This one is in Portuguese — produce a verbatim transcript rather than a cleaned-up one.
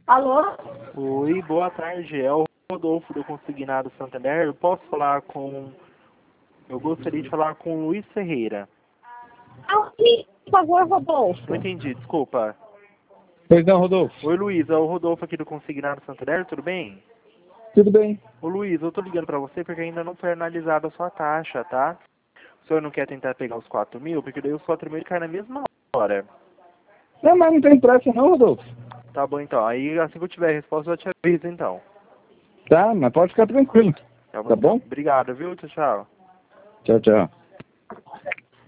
Alô? Oi, boa tarde. É o Rodolfo do Consignado Santander. Eu posso falar com... Eu gostaria de falar com o Luiz Ferreira. Ah, sim, por favor, Rodolfo. Não entendi, desculpa. Perdão, Rodolfo. Oi, Luiz. É o Rodolfo aqui do Consignado Santander. Tudo bem? Tudo bem? Ô, Luiz, eu tô ligando pra você porque ainda não foi analisada a sua taxa, tá? O senhor não quer tentar pegar os quatro mil? Porque daí os quatro mil caem na mesma hora. Não, mas não tem pressa não, Rodolfo. Tá bom, então. Aí, assim que eu tiver a resposta, eu te aviso, então. Tá, mas pode ficar tranquilo. Tá bom? Tá bom? Então. Obrigado, viu? Tchau, tchau. Tchau, tchau.